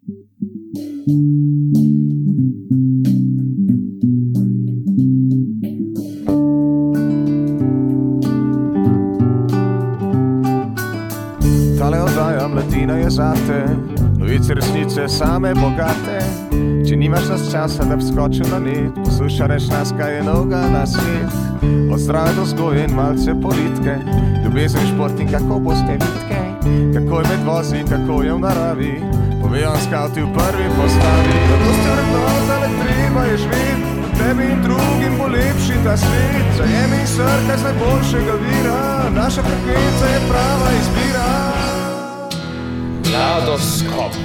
Tale oddaja Mladina je zate, novice resnice same bogate. Če nimaš nas časa, da bi skočil na nit, poslušaj reč nas, kaj je novega na svet. Od zdrave do vzgoje in malce politike, ljubezen, šport in kako boste vitke, kako je med vozi, kako je v naravi, povejo skauti v prvi postavi. Zato ste vrednota, le treba je živeti, tebi in drugim bo lepši ta svet. Zajemi srkaj z najboljšega vira, naša frekvenca je prava izbira. Mladoskop.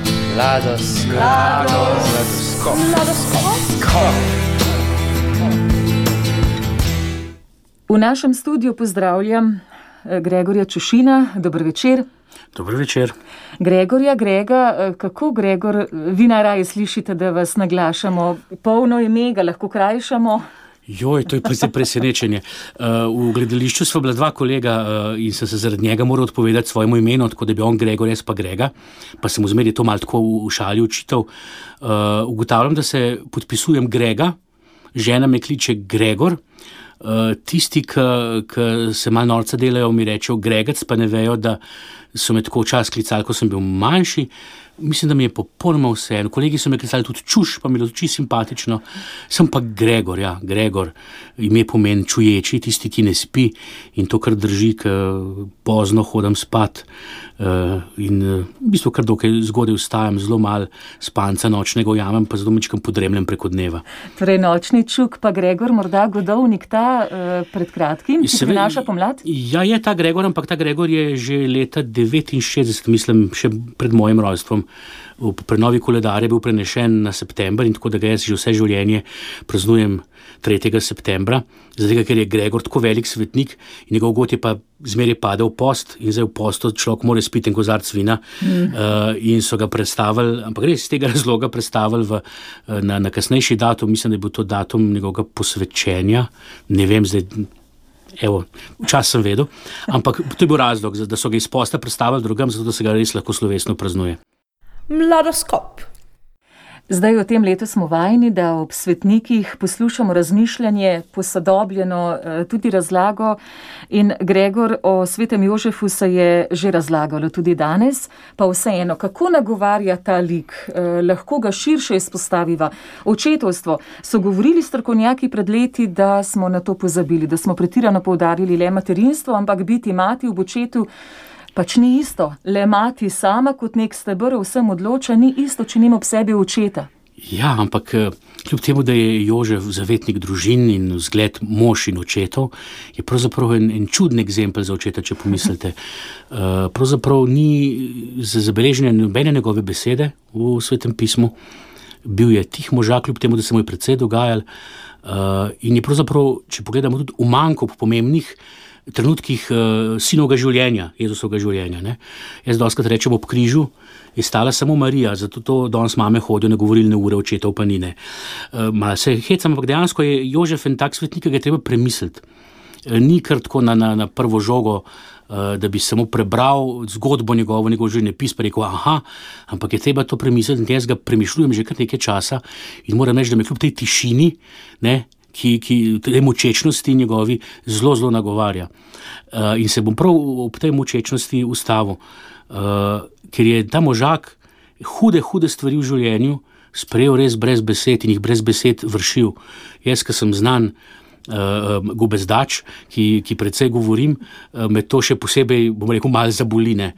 V našem studiu pozdravljam Gregorja Čušina. Dober večer. Dober večer. Gregorja, Grega, kako Gregor, vi najraje slišite, da vas naglašamo? Polno ime, ga lahko krajšamo? Joj, to je pa zdaj presenečenje. V gledališču sva bila dva kolega in sem se zaradi njega moral odpovedati svojemu imenu, tako da bi on Gregor, jaz pa Grega, pa sem vzmeri to malo tako v šali učital. Ugotavljam, da se podpisujem Grega, žena me kliče Gregor, tisti, ki se malo norca delajo, mi rečejo Gregac, pa ne vejo, da so me tako včasih klicali, ko sem bil manjši. Mislim, da mi je popolnoma vseeno. Kolegi so me klicali tudi Čuš, pa mi je tudi simpatično. Sem pa Gregor, ja, Gregor. Ime pomeni čuječi, tisti, ki ne spi, in to, kar drži, ko pozno hodam spat. In v bistvu kar dokaj zgodaj vstajam, zelo malo spanca nočnega ujamem, pa zelo mičkam podremljem preko dneva. Torej nočni čuk, pa Gregor, morda godovnik ta pred kratkim, ki prinaša pomlad? Ja, je ta Gregor, ampak ta Gregor je že leta 69, mislim, še pred mojim rojstvom. V prenovi koledar je bil prenešen na september in tako da ga jaz že vse življenje praznujem 3. septembra, zato ker je Gregor tako velik svetnik in njegov god je pa zmeraj padel v post in zdaj v postu človek mora spiti en kozarc vina in so ga predstavili, ampak res iz tega razloga predstavili na kasnejši datum, mislim, da je bil to datum njegovega posvečenja, ne vem zdaj, evo, včasih sem vedel, ampak to je bil razlog, da so ga iz posta predstavili drugam, zato da se ga res lahko slovesno praznuje. Mladoskop. Zdaj v tem letu smo vajeni, da ob svetnikih poslušamo razmišljanje, posodobljeno, tudi razlago, in Gregor, o svetem Jožefu se je že razlagalo tudi danes, pa vseeno, kako nagovarja ta lik, lahko ga širše izpostaviva. Očetovstvo, so govorili strokovnjaki pred leti, da smo na to pozabili, da smo pretirano poudarili le materinstvo, ampak biti mati ob očetu pač ni isto. Le mati sama kot nek steber vsem odloča, ni isto, če nima ob sebi očeta. Ja, ampak kljub temu, da je Jožef zavetnik družin in vzgled mož in očetov, je pravzaprav en čuden egzempel za očeta, če pomislite. Pravzaprav ni zabeležene nobene njegove besede v Svetem pismu. Bil je tih možak, kljub temu, da se mu je precej dogajal. In je pravzaprav, če pogledamo tudi umanjko po pomembnih trenutkih sinovega življenja, Jezusovega življenja. Ne? Jaz dostikrat rečem, ob križu je stala samo Marija, zato to danes mame hodijo na govorilne ure, očetov pa ni. Malo se hecam, ampak dejansko je Jožef en tak svetnik, ki ga je treba premisliti. Ni kar tako na prvo žogo, da bi samo prebral zgodbo njegov življenjepis, pa rekel, aha, ampak je treba to premisliti, in jaz ga premišljujem že kar nekaj časa in moram reči, da me kljub tej tišini, ki tej močečnosti njegovi zelo, zelo nagovarja. In se bom prav ob tej močečnosti ustavil, ker je ta možak hude stvari v življenju sprejel res brez besed in jih brez besed vršil. Jaz, ki sem znan gobezdač, ki precej govorim, me to še posebej, bom rekel, malo zaboline.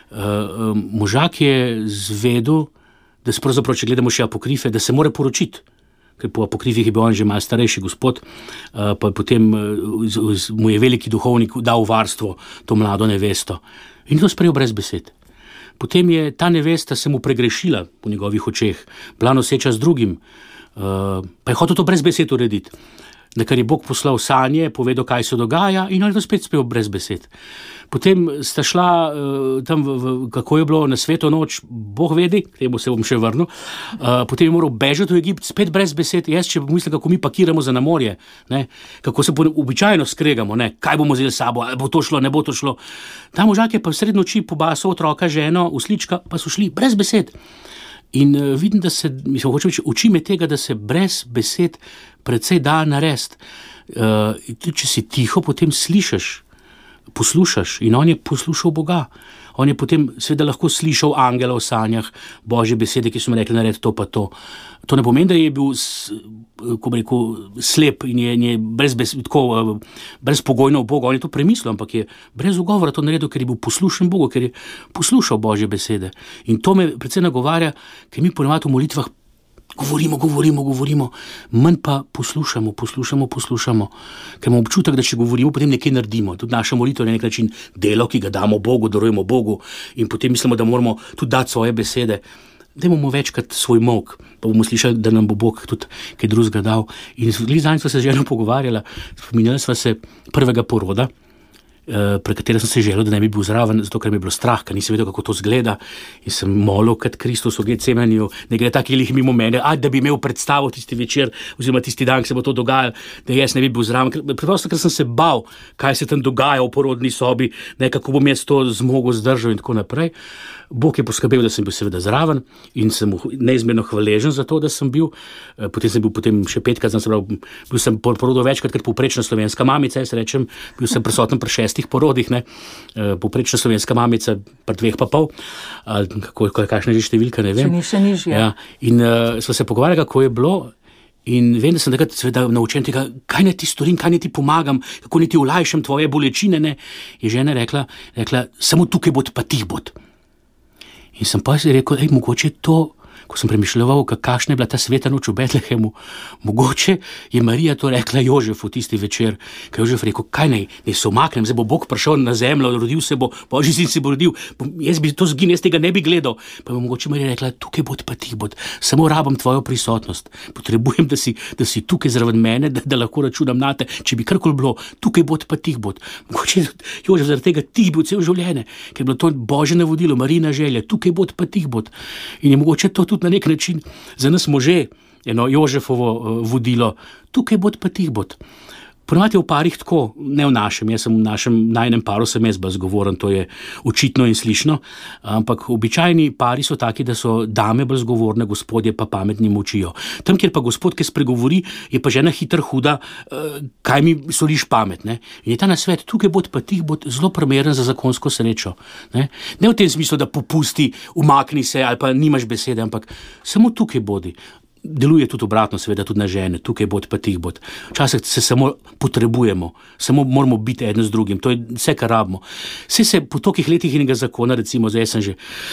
Možak je zvedel, da se pravzaprav, če gledamo še apokrife, da se mora poročiti, ker po apokrifih je bil on že malo starejši gospod, pa potem mu je veliki duhovnik dal varstvo to mlado nevesto. In to sprejel brez besed. Potem je ta nevesta se mu pregrešila po njegovih očeh, bila noseča z drugim, pa je hotel to brez besed urediti. Na kar je Bog poslal sanje, povedal, kaj se dogaja, in on je to spet spel brez besed. Potem sta šla tam, kako je bilo na sveto noč, Bog vedi, k temu se bom še vrnil, potem je moral bežati v Egipt, spet brez besed. Jaz, če mislim, kako mi pakiramo za na morje, ne, kako se običajno skregamo, ne, kaj bomo vzeli s sabo, ali bo to šlo, ne bo to šlo. Ta možak je pa v sred noči pobasal otroka, ženo, uslička, pa so šli brez besed. In vidim, da se, hočem reči, učim je tega, da se brez besed precej da narediti. Tudi če si tiho, potem slišiš, poslušaš, in on je poslušal Boga. On je potem seveda lahko slišal angela v sanjah, Božje besede, ki so mu rekli, naredi to pa to. To ne pomeni, da je bil, ko bi rekel, slep in je brezpogojno v Boga. On je to premislil, ampak je brez ugovora to naredil, ker je bil poslušen Bogu, ker je poslušal Božje besede. In to me predvsem nagovarja, ker mi ponavadi v molitvah govorimo, manj pa poslušamo, ker imamo občutek, da če govorimo, potem nekaj naredimo. Tudi naša molitev je na nek način delo, ki ga damo Bogu, darujemo Bogu, in potem mislimo, da moramo tudi dati svoje besede. Dajmo večkrat svoj molk, pa bomo slišali, da nam bo Bog tudi kaj drugega dal. In zadnjič sva se z ženo pogovarjala, spominjala sva se prvega poroda, pri katerem sem se želel, da ne bi bil zraven, zato ker mi je bilo strah, ker nisem vedel, kako to zgleda, in sem molil kot Kristus v Getsemaniju, ne gre taki lih mimo mene, da bi imel predstavo tisti večer, oziroma tisti dan, ko se bo to dogajalo, da jaz ne bi bil zraven, preprosto, ker sem se bal, kaj se tam dogaja v porodni sobi, kako bom jaz to zmogel, zdržal in tako naprej. Bog je poskrbel, da sem bil seveda zraven in sem neizmerno hvaležen za to, da sem bil. Potem sem bil še 5krat, bil sem porodil večkrat, kot povprečna slovenska mamica, jaz rečem, bil sem prisoten pri 6 porodih, povprečna slovenska mamica pri 2,5, kakšna že številka, ne vem. Še nižja. Ja. In sva se pogovarjali, kako je bilo. In vem, da sem takrat seveda naučen tega, kaj ne ti storim, kaj ne ti pomagam, kako ne ti olajšam tvoje bolečine, ne. Je žena rekla, samo tukaj bod, pa tih bod. In sem pa si rekel, mogoče to, ko sem premišljal, kakšna je bila ta sveta noč v Betlehemu, mogoče je Marija to rekla Jožefu tisti večer, ker Jožef rekel, kaj naj se umaknem, zdaj bo Bog prišel na zemljo, rodil se bo, Božji sin se bo rodil, jaz bi to zginil, jaz tega ne bi gledal. Pa bi mogoče Marija rekla, tukaj bod, pa tih bod, samo rabam tvojo prisotnost, potrebujem, da si tukaj zraven mene, da lahko računam nate, če bi karkoli bilo, tukaj bod, pa tih bod. Mogoče Jožef zaradi tega tih bil cel življenje, ker je bilo to Božje navodilo, Marijina želja, tukaj bod, pa tih bod. In je mogoče to tudi na nek način za nas može eno Jožefovo vodilo, tukaj bod, pa tih bod. Ponavadi je v parih tako, ne v našem, jaz sem v našem najnem paru sem jaz bolj zgovoren, to je očitno in slišno, ampak običajni pari so taki, da so dame bolj zgovorne, gospodje pa pametni molčijo. Tam, kjer pa gospod, ki spregovori, je pa žena hiter huda, kaj mi soliš pamet, ne? In je ta nasvet, tukaj bod, pa tih bod, zelo primeren za zakonsko srečo, ne v tem smislu, da popusti, umakni se ali pa nimaš besede, ampak samo tukaj bodi. Deluje tudi obratno, seveda tudi na žene, tukaj bod, pa tih bod. Včasih se samo potrebujemo, samo moramo biti eden z drugim, to je vse, kar rabimo. Vse se po tolikih letih enega zakona, recimo, zdaj sem že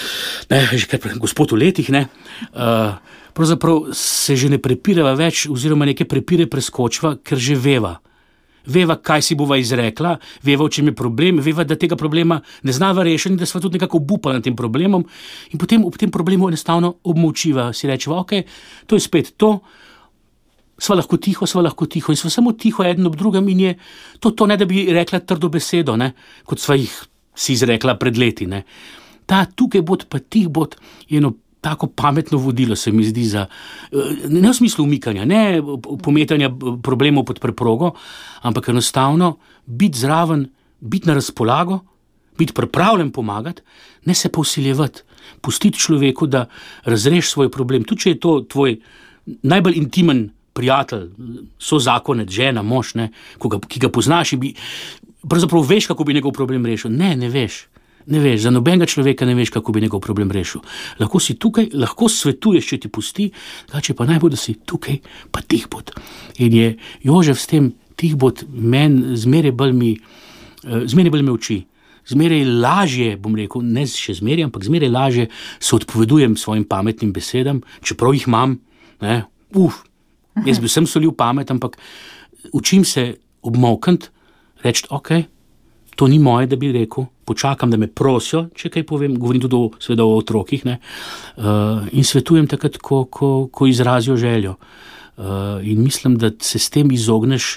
gospod v letih, pravzaprav se že ne prepirava več, oziroma neke prepire preskočiva, ker že veva, kaj si bova izrekla, veva, v čem je problem, veva, da tega problema ne znava rešiti, da sva tudi nekako obupala nad tem problemom in potem ob tem problemu enostavno obmolčiva, si rečeva, ok, to je spet to, sva lahko tiho in sva samo tiho eden ob drugem in je to ne, da bi rekla trdo besedo, ne, kot sva jih si izrekla pred leti, ne. Ta tukaj bod, pa tih bod je eno tako pametno vodilo, se mi zdi, ne v smislu umikanja, ne pometanja problemov pod preprogo, ampak enostavno biti zraven, biti na razpolago, biti pripravljen pomagati, ne se posiljevati, pustiti človeku, da razreši svoj problem. Tudi če je to tvoj najbolj intimen prijatelj, sozakonec, žena, mož, ne, ki ga poznaš in pravzaprav veš, kako bi njegov problem rešil. Ne veš. Ne veš, za nobenega človeka ne veš, kako bi njegov problem rešil. Lahko si tukaj, lahko svetuješ, če ti pusti, če pa najbolj, da si tukaj, pa tih bod. In je Jožef s tem tih bod meni zmeraj bolj me uči. Zmeraj lažje, bom rekel, ne še zmeraj, ampak zmeraj lažje se odpovedujem svojim pametnim besedam, čeprav jih imam, jaz bi vsem solil pamet, ampak učim se obmolkniti, reči, ok, to ni moje, da bi rekel, počakam, da me prosijo, če kaj povem, govorim tudi seveda o otrokih, in svetujem takrat, ko izrazijo željo. In mislim, da se s tem izogneš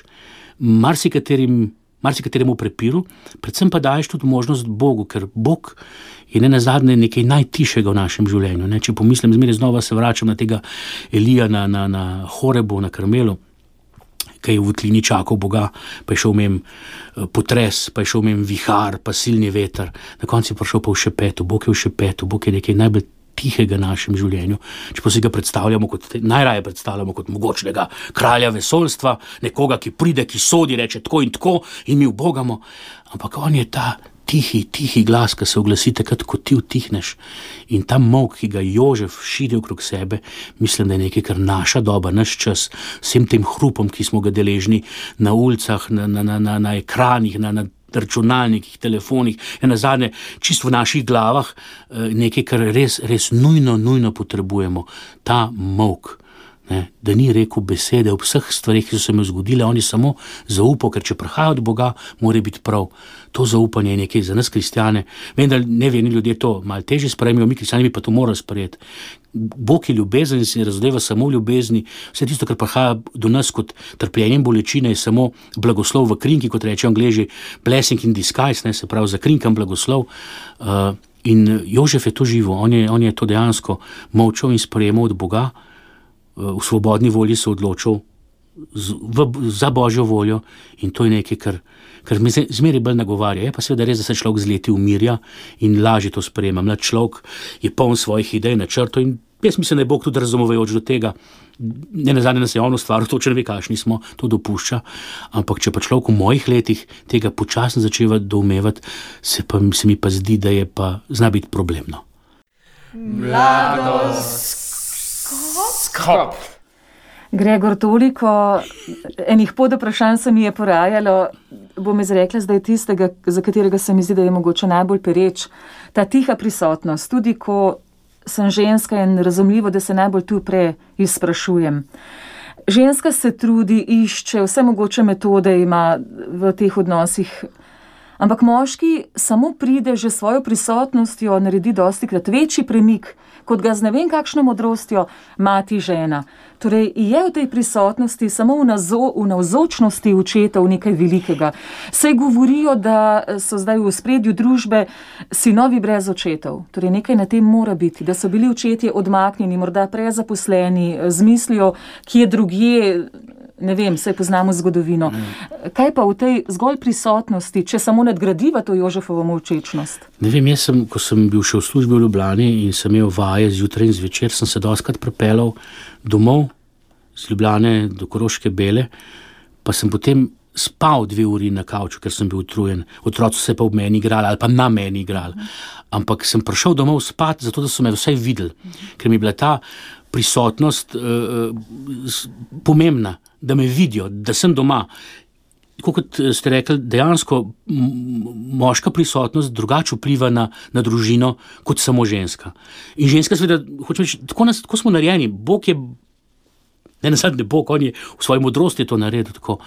marsikateremu prepiru, predvsem pa daješ tudi možnost Bogu, ker Bog je nenazadnje nekaj najtišjega v našem življenju. Če pomislim, zmeraj znova se vračam na tega Elija na Horebu, na Karmelu, ki je v votlini čakal Boga, pa je šel mem potres, pa je šel mem vihar, pa silni veter, na koncu je prišel pa v šepetu, Bog je v šepetu, Bog je nekaj najbolj tihega našem življenju. Čeprav si ga najraje predstavljamo kot mogočnega kralja vesoljstva, nekoga, ki pride, ki sodi, reče tako in mi ubogamo. Ampak on je ta tihi glas, ki se oglasi takrat, ko ti utihneš. In ta molk, ki ga Jožef širi okrog sebe, mislim, da je nekaj, kar naša doba, naš čas, vsem tem hrupom, ki smo ga deležni na ulicah, na ekranih, na računalnikih, telefonih, nazadnje čisto v naših glavah, nekaj, kar res nujno potrebujemo. Ta molk. Da ni rekel besede o vseh stvarih, ki so se mi zgodile, on je samo zaupal, ker če prihaja od Boga, mora biti prav. To zaupanje je nekaj za nas kristjane. Vem, da neverni ljudje to malo težje sprejmejo, mi kristjani bi pa to morali sprejeti. Bog je ljubezen in se razodeva samo v ljubezni. Vse tisto, kar prihaja do nas kot trpljenje in bolečine, je samo blagoslov v krinki, kot reče Angleži, blessing in disguise, se pravi, zakrinkam blagoslov. In Jožef je to živo, on je to dejansko molčal in sprejemal od Boga. V svobodni volji se odločil za Božjo voljo in to je nekaj, kar me zmeraj bolj nagovarja. Je pa seveda res, da se človek z leti umirja in lažje to sprejema. Mlad človek je poln svojih idej, načrtov in jaz mislim, da je Bog tudi razumevajoč do tega. Nenazadnje nas je on ustvaril, to če ne ve, kakšni smo, to dopušča. Ampak če pa človek v mojih letih tega počasno začeva doumevati, se mi pa zdi, da je pa zna biti problemno. Skop. Gregor, toliko enih podvprašanj se mi je porajalo, bom izrekla zdaj tistega, za katerega se mi zdi, da je mogoče najbolj pereč. Ta tiha prisotnost, tudi ko sem ženska in razumljivo, da se najbolj tu preizprašujem. Ženska se trudi, išče, vse mogoče metode ima v teh odnosih, ampak moški samo pride že svojo prisotnostjo, naredi dostikrat večji premik, kot ga z ne vem kakšno modrostjo mati žena. Torej, je v tej prisotnosti samo v navzočnosti očetov nekaj velikega. Saj govorijo, da so zdaj v ospredju družbe sinovi brez očetov. Torej, nekaj na tem mora biti, da so bili očetje odmaknjeni, morda prezaposleni, z mislijo, kje drugje, ne vem, saj poznamo zgodovino. Kaj pa v tej zgolj prisotnosti, če samo nadgradiva to Jožefovo molčečnost? Ne vem, ko sem bil še v službi v Ljubljani in sem imel vaje zjutraj in zvečer, sem se dostikrat pripeljal domov z Ljubljane do Koroške Bele, pa sem potem spal 2 uri na kavču, ker sem bil utrujen. Otroci se pa ob meni igrali ali pa na meni igrali. Ampak sem prišel domov spat, zato da so me vsaj videli, ker mi je bila ta prisotnost pomembna, da me vidijo, da sem doma. Kot ste rekli, dejansko moška prisotnost drugače vpliva na družino kot samo ženska. In ženska seveda, hočem reči, tako smo narejeni. Bog je, nenazadnje Bog, on je v svoji modrosti to naredil tako.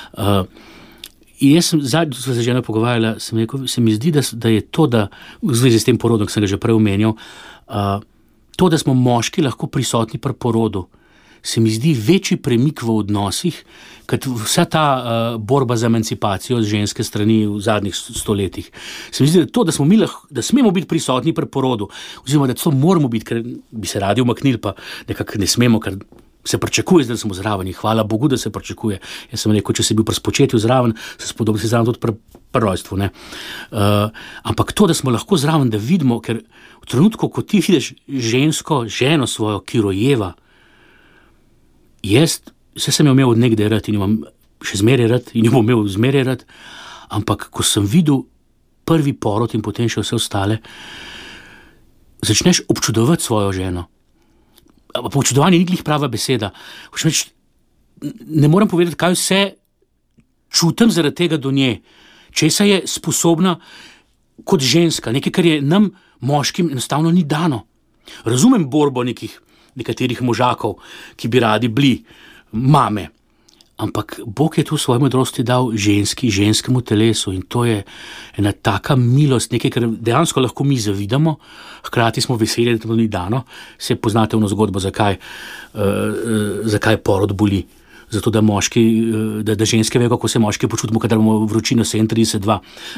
In jaz sem zadnjič, ko se žena pogovarjala, sem rekel, se mi zdi, da je to, da v zvezi s tem porodom, ki sem ga že prej omenjal, to, da smo moški lahko prisotni pri porodu, se mi zdi večji premik v odnosih, kot vsa ta borba za emancipacijo z ženske strani v zadnjih stoletjih. Se mi zdi, da to, da smemo biti prisotni pri porodu, oziroma da to moramo biti, ker bi se radi umaknili, pa nekako ne smemo, ker se pričakuje, da smo zraven in hvala Bogu, da se pričakuje. Jaz sem rekel, če si bil pri spočetju zraven, se spodobno si zraven tudi pri rojstvu. Ampak to, da smo lahko zraven, da vidimo, ker v trenutku, ko ti vidiš ženo svojo, ki rojeva, jaz sem jo imel od nekdaj rad in jo imam še zmeraj rad in jo bom imel zmeraj rad, ampak ko sem videl prvi porod in potem še vse ostale, začneš občudovati svojo ženo. Občudovanje ni glih prava beseda. Ne morem povedati, kaj vse čutim zaradi tega do nje. Česa je sposobna kot ženska, nekaj, kar je nam, moškim, enostavno ni dano. Razumem borbo nekaterih možakov, ki bi radi bili mame. Ampak Bog je tu v svoji modrosti dal ženskemu telesu in to je ena taka milost, nekaj, kar dejansko lahko mi zavidamo, hkrati smo veseli, da to ni dano. Se poznate ono zgodbo, zakaj porod boli. Zato, da ženske vejo, kako se moški počutimo, kadar imamo vročino 37,2.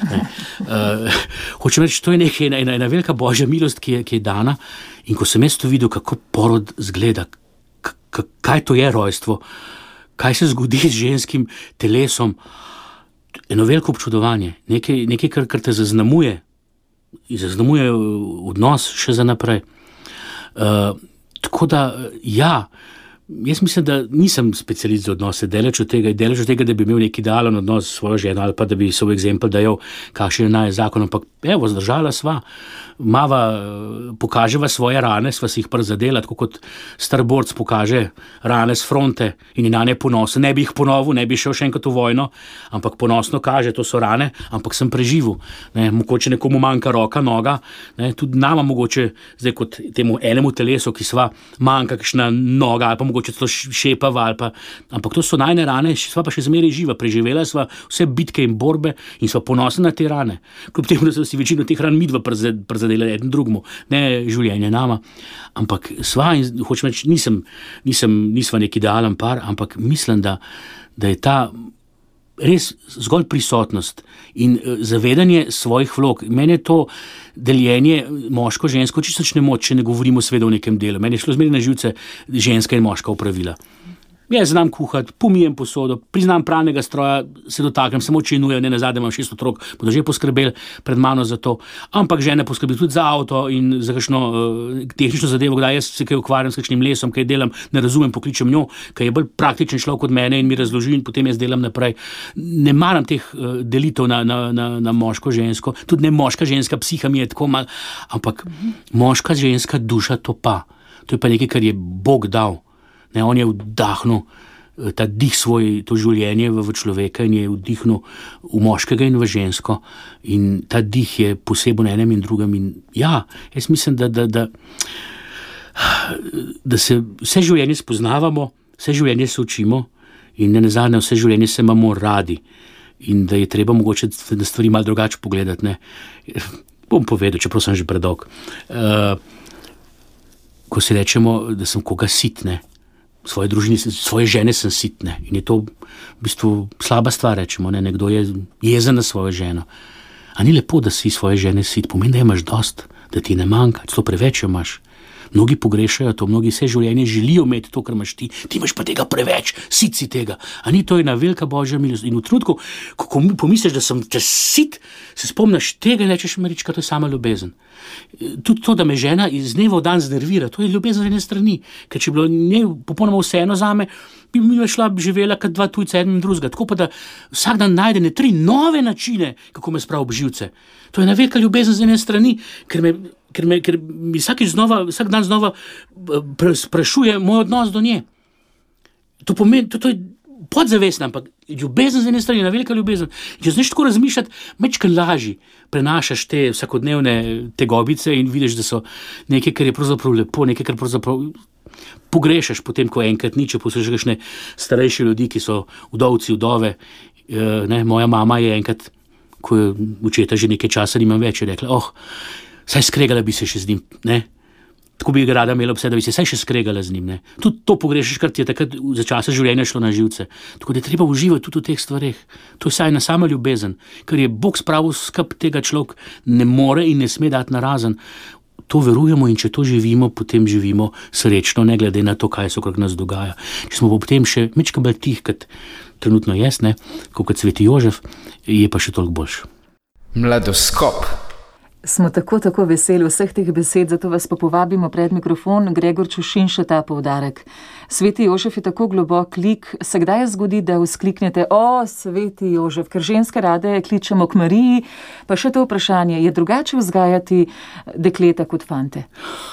Hočem reči, to je ena velika božja milost, ki je dana. In ko sem jaz to videl, kako porod zgleda, kaj to je rojstvo, kaj se zgodi z ženskim telesom, eno veliko občudovanje, nekaj kar te zaznamuje in zaznamuje odnos še za naprej. Tako da, ja, jaz mislim, da nisem specialist za odnose, daleč od tega, da bi imel neki idealen odnos s svojo ženo ali pa da bi svoj eksempel dajal, kakšen je naj zakon, ampak evo, zdržala sva, pokaževa svoje rane, sva si jih prizadela, tako kot starborc pokaže rane s fronte in je na ne ponosen, ne bi jih ponovil, ne bi šel še enkrat v vojno, ampak ponosno kaže, to so rane, ampak sem preživel, mogoče nekomu manjka roka, noga, tudi nama mogoče, zdaj kot temu enemu telesu, ki sva manjka kakšna noga ali pa mogoče celo šepava, ampak to so najne rane, sva pa še zmeraj živa, preživela sva vse bitke in borbe in sva ponosna na te rane, kljub temu, da so si večino teh ran midva prizadela eden drugemu, ne življenje nama, ampak sva in hočem reči, nisva nek idealen par, ampak mislim, da je ta res zgolj prisotnost in zavedanje svojih vlog. Meni je to deljenje moško-žensko čisto ne moč, če ne govorimo seveda o nekem delu. Meni je šlo zmeraj na živce ženska in moška opravila. Jaz znam kuhati, pomijem posodo, priznam pralnega stroja, se dotaknem, samo če nuja, ne nazadnje imam 6 otrok, bodo že poskrbeli pred mano za to, ampak žene poskrbi tudi za avto in za kakšno tehnično zadevo, kdaj jaz se kaj ukvarjam s kakšnim lesom, kaj delam, ne razumem, pokličem njo, kaj je bolj praktičen človek od mene in mi razloži in potem jaz delam naprej. Ne maram teh delitev na moško-žensko, tudi ne moška-ženska psiha mi je tako malo, ampak moška-ženska duša to pa. To je pa nekaj, kar je Bog dal. On je vdahnil ta dih svoj, to življenje v človeka in je vdihnil v moškega in v žensko in ta dih je poseben na enem in drugem in ja, jaz mislim, da se vse življenje spoznavamo, vse življenje se učimo in ne nazadnje vse življenje se imamo radi in da je treba mogoče na stvari malo drugače pogledati, ne. Bom povedal, čeprav sem že predolg. Ko si rečemo, da sem koga sit, ne. Svoje družine, svoje žene sem sitne in je to v bistvu slaba stvar, rečemo, ne? Nekdo je jezen na svojo ženo. A ni lepo, da si svoje žene sit, pomeni, da imaš dost, da ti ne manjka, celo preveč jo imaš. Mnogi pogrešajo to, mnogi vse življenje želijo imeti to, kar imaš ti imaš pa tega preveč, sit si tega. A ni to ena velika božja milost? In v trenutku, ko pomisliš, da sem te sit, se spomniš tega in rečeš, Marička, to je sama ljubezen. Tudi to, da me žena iz dneva v dan znervira, to je ljubezen z ene strani, ker če bi bilo popolnoma vseeno zame, bi mi šla živela kot dva tujca eden in drugega, tako pa da vsak dan najde 3 nove načine, kako me spravi ob živce. To je ena velika ljubezen z ene strani, ker mi vsak dan znova sprašuje moj odnos do nje. To pomeni, to je podzavestno, ampak ljubezen z ene strani, ena velika ljubezen. Če znaš tako razmišljati, mečkaj lažji prenašaš te vsakodnevne tegobice in vidiš, da so nekaj, kar je pravzaprav lepo, nekaj, kar pravzaprav pogrešaš potem, ko enkrat ni, če poslušaš kakšne starejše ljudi, ki so vdovci, vdove. Moja mama je enkrat, ko je očeta že nekaj časa nimam več, je rekla, saj skregala bi se še z njim, ne. Tako bi ga rada imela vse, da bi se saj še skregala z njim, ne. Tudi to pogrešaš, kar ti je takrat za časa življenja šlo na živce. Tako da je treba uživati tudi v teh stvareh. To je saj ena sama ljubezen, ker je Bog spravil skup tega človek ne more in ne sme dati narazen. To verujemo in če to živimo, potem živimo srečno, ne glede na to, kaj se okrog nas dogaja. Če smo potem še mečka bolj tih, kot trenutno jaz, ne, kot sveti Jožef, je pa še toliko boljš. Mladoskop. Smo tako veseli vseh teh besed, zato vas pa povabimo pred mikrofon. Gregor Čušin še ta poudarek. Sveti Jožef je tako globok lik, se kdaj zgodi, da vzkliknete, sveti Jožef, ker ženske rade kličemo k Mariji, pa še to vprašanje, je drugače vzgajati dekleta kot fante?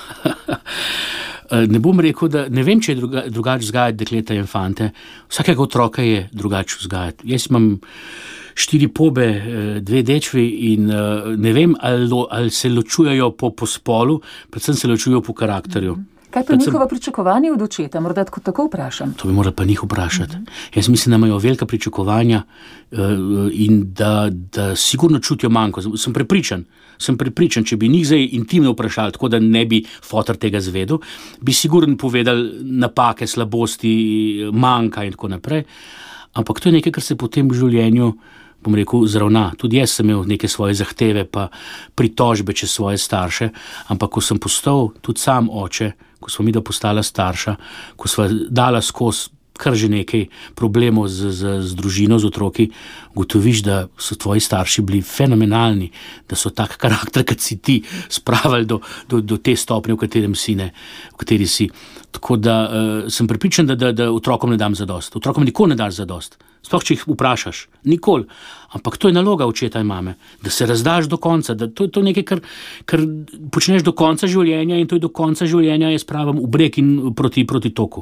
Ne bom rekel, da ne vem, če je drugače vzgajati dekleta in fante. Vsakega otroka je drugače vzgajati. Jaz imam 4 pobe, 2 dečvi in ne vem, ali se ločujejo po spolu, predvsem se ločujejo po karakterju. Kaj pa njihova pričakovanja od očeta? Morda tako vprašam. To bi morali pa njih vprašati. Jaz mislim, da imajo velika pričakovanja in da sigurno čutijo manjko. Sem prepričan, če bi njih zdaj intimno vprašali, tako da ne bi fotor tega zvedel, bi sigurno povedali napake, slabosti, manjka in tako naprej. Ampak to je nekaj, kar se potem v življenju, bom rekel, zravna. Tudi jaz sem imel neke svoje zahteve pa pritožbe čez svoje starše, ampak ko sem postal tudi sam oče, ko smo midva postala starša, ko sva dala skozi kar že nekaj problemov z družino, z otroki, gotoviš, da so tvoji starši bili fenomenalni, da so tak karakter, kot si ti, spravili do te stopnje, v kateri si. Tako da sem prepričan, da otrokom ne dam zadost. Otrokom nikoli ne daš zadost. Sploh, če jih vprašaš. Nikoli. Ampak to je naloga očeta in mame, da se razdaš do konca, da to je nekaj, kar počneš do konca življenja in to je do konca življenja, jaz pravim, v breg in proti toku.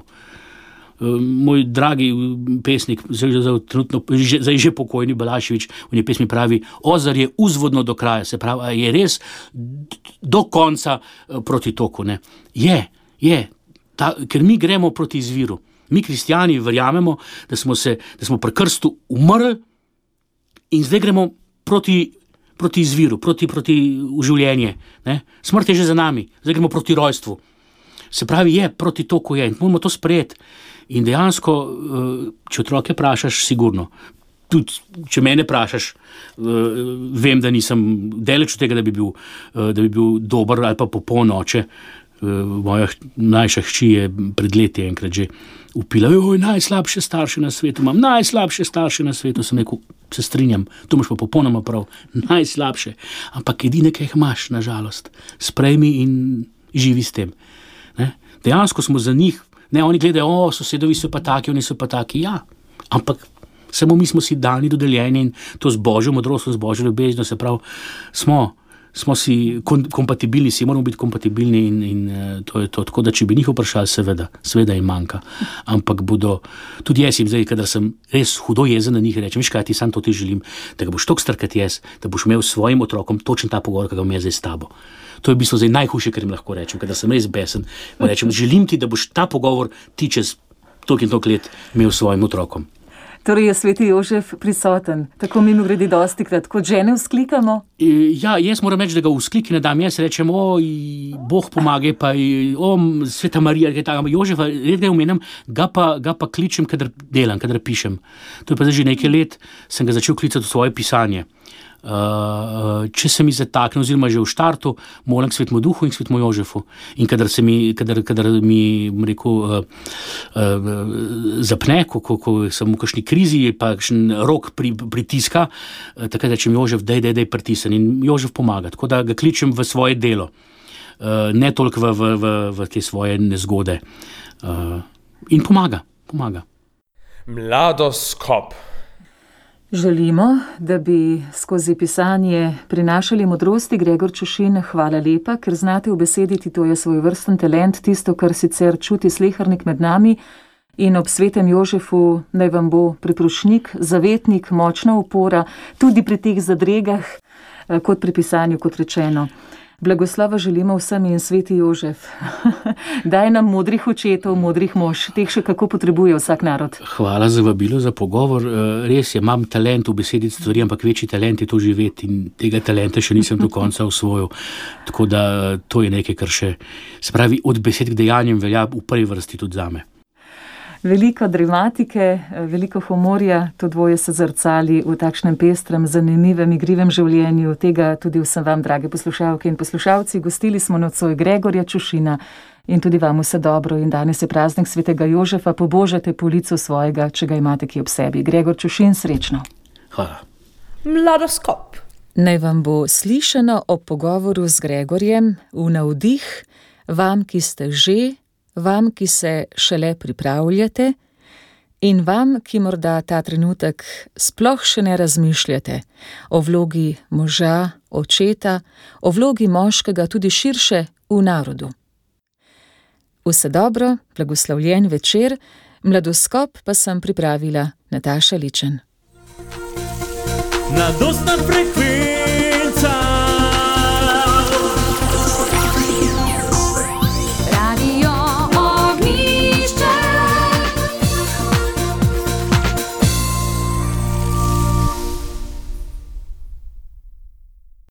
Moj dragi pesnik, zdaj že pokojni Balašević, v njej pesmi pravi, ozar je uzvodno do kraja, se pravi, je res do konca proti toku. Ne? Je. Ker mi gremo proti izviru. Mi, kristjani, verjamemo, da smo pri krstu umrli in zdaj gremo proti izviru, proti v življenje. Ne? Smrt je že za nami, zdaj gremo proti rojstvu. Se pravi, proti toku je in moramo to sprejeti. In dejansko, če otroke vprašaš, sigurno. Tudi, če mene vprašaš, vem, da nisem daleč od tega, da bi bil dober ali pa popoln oče. Moja najmlajša hči je pred leti enkrat že upila, najslabše starše na svetu imam, najslabše starše na svetu. Sem rekel, se strinjam, to imaš pa popolnoma prav, najslabše, ampak edine, kaj jih imaš, nažalost, sprejmi in živi s tem. Ne? Dejansko smo za njih, ne, oni gledajo, sosedovi so pa taki, oni so pa taki, ja, ampak samo mi smo si dani dodeljeni in to z božjo modrostjo, z božjo ljubeznijo, se pravi, smo si kompatibilni, moramo biti kompatibilni in to je to. Tako da, če bi njih vprašali, seveda jim manjka. Ampak tudi jaz jim zdaj, kadar sem res hudo jezen na njih, rečem, veš kaj, sam to ti želim, da ga boš toliko star kot jaz, da boš imel s svojim otrokom točen ta pogovor, ki ga imam jaz zdaj s tabo. To je v bistvu zdaj najhujše, kar jim lahko rečem, kadar sem res besen. Rečem, želim ti, da boš ta pogovor ti čez toliko in toliko let imel s svojim otrokom. Torej je sveti Jožef prisoten, tako mimogrede dostikrat, kot žene vzklikamo? Ja, jaz moram reči, da ga vzkliki ne dam. Jaz rečem, Bog pomagaj, pa sveta Marija, Jožefa, red ga omenjam, ga pa kličem, kadar delam, kadar pišem. To je pa zdaj že nekaj let, sem ga začel klicati v svoje pisanje. Če se mi zatakne, oziroma že v štartu, molim k svetemu duhu in k svetemu Jožefu. In kadar mi rekel, zapne, ko sem v kakšni krizi, pa kakšen rok pritiska, takrat rečem, Jožef, daj pritisni. In Jožef pomaga, tako da ga kličem v svoje delo, ne toliko v te svoje nezgode. In pomaga. Mladoskop. Želimo, da bi skozi pisanje prinašali modrosti. Gregor Čušin, hvala lepa, ker znate ubesediti, to je svojevrsten talent, tisto, kar sicer čuti slehernik med nami. In ob svetem Jožefu naj vam bo priprošnik, zavetnik, močna opora, tudi pri teh zadregah, kot pri pisanju, kot rečeno. Blagoslova želimo vsem in sveti Jožef. Daj nam modrih očetov, modrih mož, teh še kako potrebuje vsak narod. Hvala za vabilo, za pogovor. Res je, imam talent v besediti stvari, ampak večji talent je to živeti in tega talenta še nisem do konca osvojil. Tako da to je nekaj, kar še, se pravi, od besed k dejanjem velja v prvi vrsti tudi zame. Veliko dramatike, veliko humorja, to dvoje se zrcali v takšnem pestrem, zanimivem, igrivem življenju. Tega tudi vsem vam, drage poslušalke in poslušalci. Gostili smo nocoj Gregorja Čušina in tudi vam vse dobro. In danes je praznik svetega Jožefa, pobožate po licu svojega, če ga imate kje ob sebi. Gregor Čušin, srečno. Hvala. Mladoskop. Naj vam bo slišano ob pogovoru z Gregorjem v navdih, vam, ki ste že, vam, ki se šele pripravljate in vam, ki morda ta trenutek sploh še ne razmišljate o vlogi moža, očeta, o vlogi moškega tudi širše v narodu. Vse dobro, blagoslovljen večer, Mladoskop pa sem pripravila Nataša Ličen. Mladostna frekvenca